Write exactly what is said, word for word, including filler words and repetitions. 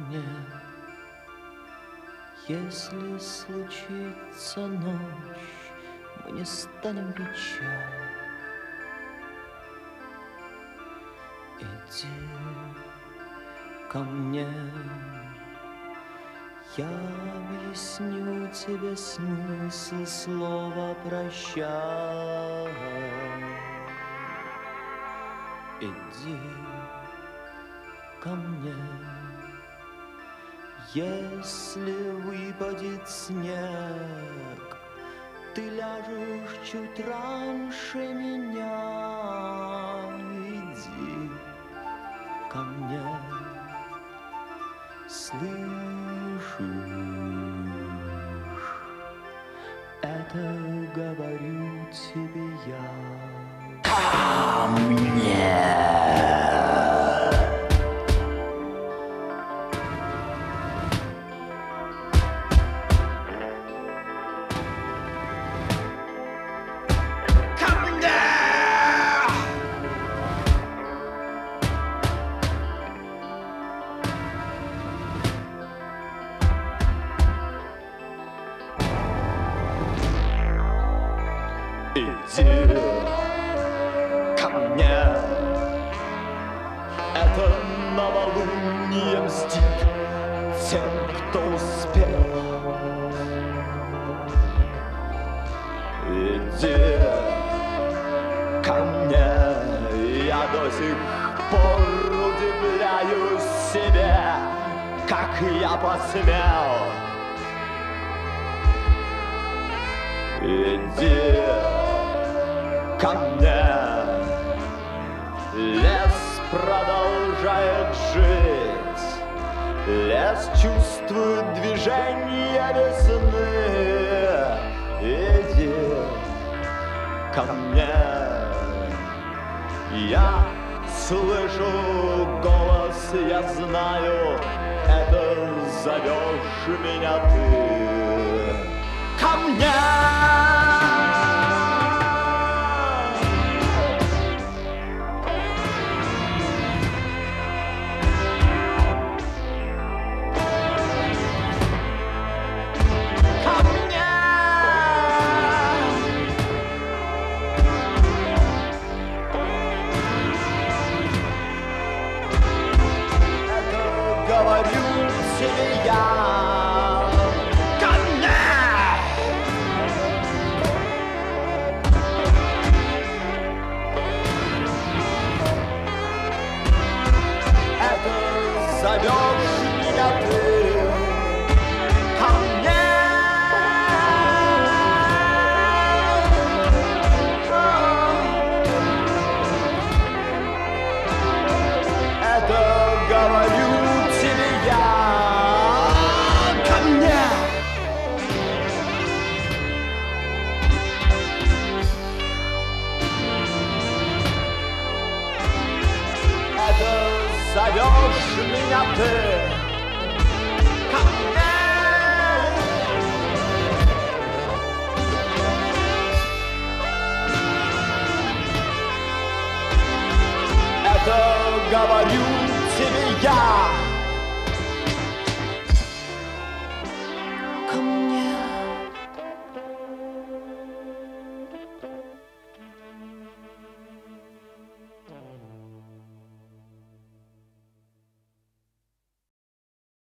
мне, если случится ночь, мы не станем пить чай. Иди ко мне, я объясню тебе смысл слова «прощай». Иди ко мне, если выпадет снег, ты ляжешь чуть раньше меня. Иди ко мне, слышишь? Это говорю тебе я. Ко мне. Иди ко мне, это новолуние мстит тем, кто успел. Иди ко мне, я до сих пор удивляюсь себе, как я посмел. Иди ко мне, лес продолжает жить, лес чувствует движение весны. Иди ко мне, я слышу голос, я знаю, это зовешь меня ты. Ко мне! Говорю тебе я. Ко мне! Это зовешь меня ты. Ко мне! Это говорю зовешь меня ты. Ко мне! Это говорю тебе я.